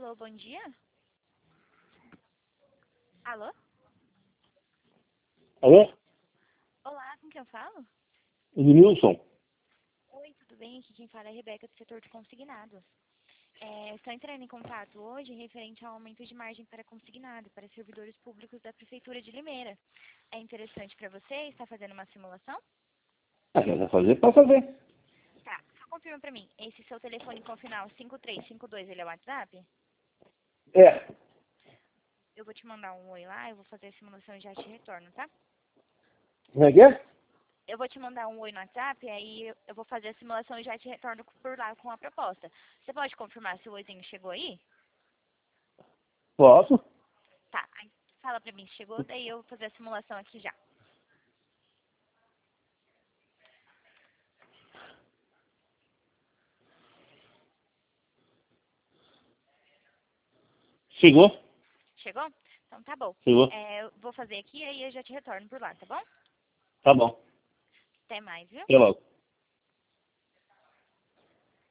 Alô, bom dia? Alô? Alô? Olá, com quem eu falo? Edmilson? Oi, tudo bem? Aqui quem fala é a Rebeca do setor de consignados. Estou entrando em contato hoje referente ao aumento de margem para consignado para servidores públicos da Prefeitura de Limeira. É interessante para você? Está fazendo uma simulação? Quer fazer? Pode fazer. Tá, só confirma para mim. Esse seu telefone com o final 5352, ele é o WhatsApp? É. Eu vou te mandar um oi lá, eu vou fazer a simulação e já te retorno, tá? Como é que é? Eu vou te mandar um oi no WhatsApp, aí eu vou fazer a simulação e já te retorno por lá com a proposta. Você pode confirmar se o oizinho chegou aí? Posso? Tá, aí fala pra mim se chegou, daí eu vou fazer a simulação aqui já. Chegou? Chegou? Então tá bom. Chegou. Eu vou fazer aqui, aí eu já te retorno por lá, tá bom? Tá bom. Até mais, viu? Até logo.